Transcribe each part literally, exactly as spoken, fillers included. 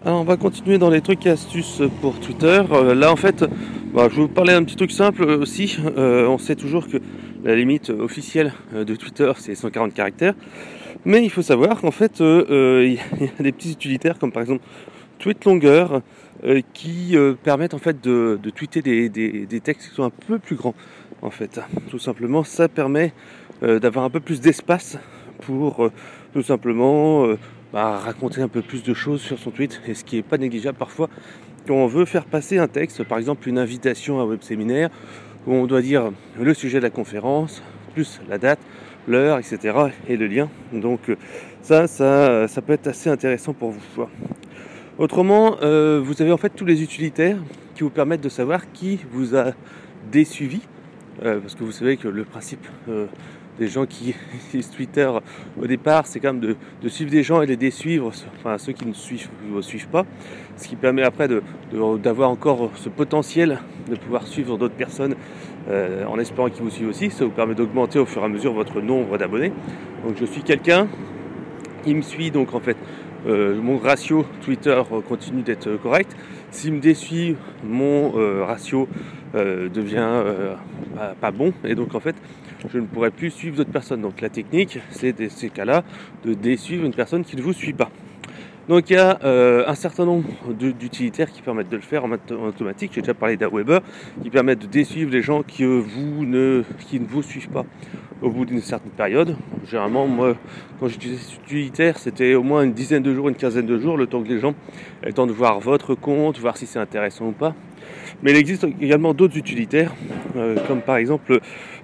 Alors on va continuer dans les trucs et astuces pour Twitter. Euh, là en fait, bah, je vais vous parler d'un petit truc simple aussi. Euh, on sait toujours que la limite officielle de Twitter c'est cent quarante caractères. Mais il faut savoir qu'en fait, euh, euh, il y a des petits utilitaires comme par exemple Tweet longueur euh, qui euh, permettent en fait de, de tweeter des, des, des textes qui sont un peu plus grands. En fait, tout simplement, ça permet euh, d'avoir un peu plus d'espace pour euh, tout simplement euh, bah, raconter un peu plus de choses sur son tweet, et ce qui n'est pas négligeable parfois quand on veut faire passer un texte, par exemple une invitation à un web séminaire, où on doit dire le sujet de la conférence, plus la date, l'heure, et cetera et le lien. Donc ça, ça, ça peut être assez intéressant pour vous. Autrement, euh, vous avez en fait tous les utilitaires qui vous permettent de savoir qui vous a désuivi, euh, parce que vous savez que le principe euh, des gens qui utilisent Twitter au départ, c'est quand même de, de suivre des gens et les désuivre, enfin ceux qui ne suivent, ne suivent pas, ce qui permet après de, de, d'avoir encore ce potentiel de pouvoir suivre d'autres personnes euh, en espérant qu'ils vous suivent aussi. Ça vous permet d'augmenter au fur et à mesure votre nombre d'abonnés. Donc je suis quelqu'un qui me suit, donc en fait euh, mon ratio Twitter continue d'être correct. S'il me désuit, mon euh, ratio euh, devient euh, pas, pas bon, et donc en fait je ne pourrai plus suivre d'autres personnes. Donc la technique, c'est dans ces cas-là de désuivre une personne qui ne vous suit pas. Donc il y a euh, un certain nombre de, d'utilitaires qui permettent de le faire en, en automatique. J'ai déjà parlé d'Aweber, qui permettent de désuivre les gens qui, euh, vous ne, qui ne vous suivent pas au bout d'une certaine période. Généralement, moi, quand j'utilisais cet utilitaire, c'était au moins une dizaine de jours, une quinzaine de jours, le temps que les gens aient le temps de voir votre compte, voir si c'est intéressant ou pas. Mais il existe également d'autres utilitaires, euh, comme par exemple,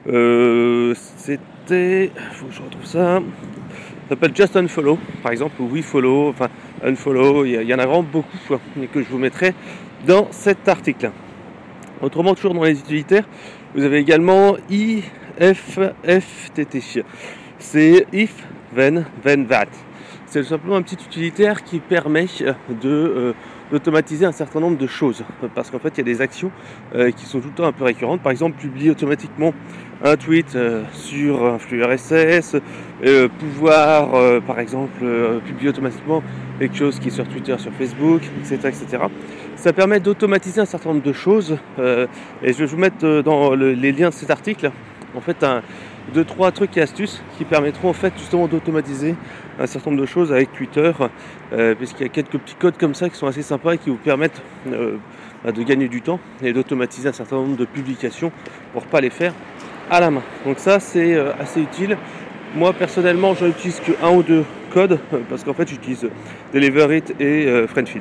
euh, c'était, il faut que je retrouve ça, ça s'appelle Just Unfollow, par exemple, ou WeFollow, enfin Unfollow, il y, y en a vraiment beaucoup, quoi, et que je vous mettrai dans cet article. Autrement, toujours dans les utilitaires, vous avez également I F F T T. C'est If, Then, Then That. C'est tout simplement un petit utilitaire qui permet de, euh, d'automatiser un certain nombre de choses. Parce qu'en fait, il y a des actions euh, qui sont tout le temps un peu récurrentes. Par exemple, publier automatiquement un tweet euh, sur un flux R S S, euh, pouvoir, euh, par exemple, euh, publier automatiquement quelque chose qui est sur Twitter, sur Facebook, et cetera, et cetera. Ça permet d'automatiser un certain nombre de choses. Euh, et je vais vous mettre dans le, les liens de cet article, en fait, un deux, trois trucs et astuces qui permettront en fait justement d'automatiser un certain nombre de choses avec Twitter, euh, puisqu'il y a quelques petits codes comme ça qui sont assez sympas et qui vous permettent euh, bah, de gagner du temps et d'automatiser un certain nombre de publications pour pas les faire à la main. Donc ça, c'est euh, assez utile. Moi personnellement, j'en utilise que un ou deux codes, parce qu'en fait j'utilise Deliver It et euh, Friendfeed.